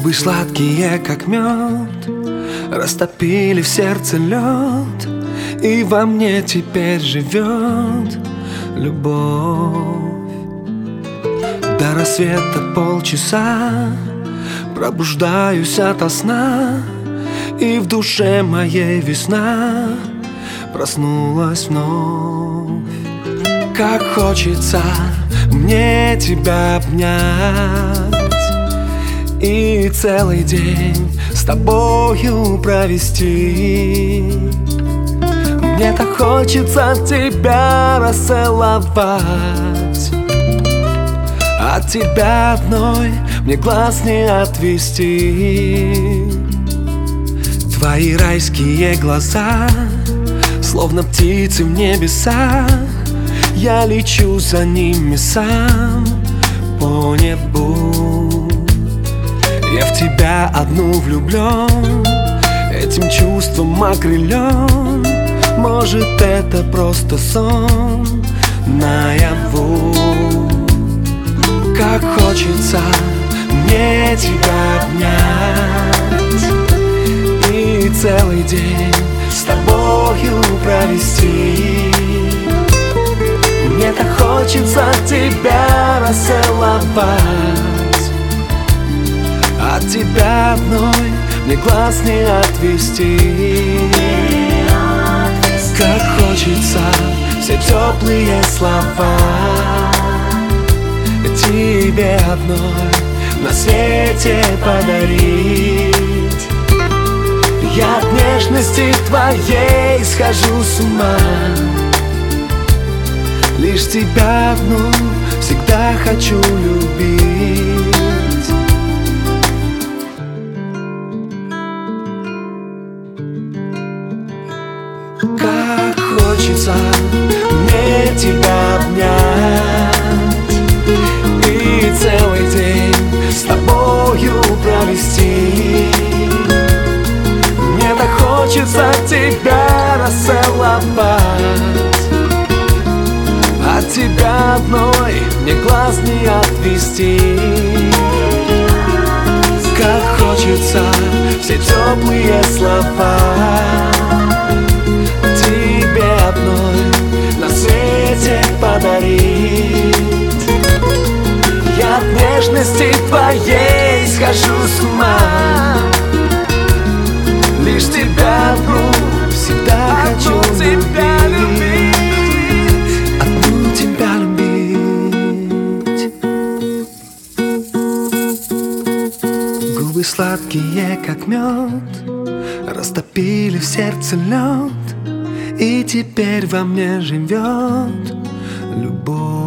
Губы сладкие, как мед, растопили в сердце лед, и во мне теперь живет любовь. До рассвета полчаса пробуждаюсь ото сна, и в душе моей весна проснулась вновь. Как хочется мне тебя обнять и целый день с тобою провести. Мне так хочется тебя расцеловать, от тебя одной мне глаз не отвести. Твои райские глаза, словно птицы в небесах, я лечу за ними сам по небу. Я в тебя одну влюблен, этим чувством окрылен. Может, это просто сон наяву. Как хочется мне тебя обнять и целый день с тобою провести. Мне так хочется тебя расцеловать, от тебя одной мне глаз не отвести. Как хочется все теплые слова тебе одной на свете подарить. Я от нежности твоей схожу с ума, лишь тебя одну всегда хочу любить. Как хочется мне тебя обнять и целый день с тобою провести. Мне так хочется тебя расцеловать, от тебя одной мне глаз не отвести. Как хочется все теплые слова тебе одной на свете подарить. Я от нежности твоей схожу с ума, лишь тебя одну всегда хочу любить. Одну тебя любить. Губы сладкие, как мед, растопили в сердце лед, и теперь во мне живет любовь.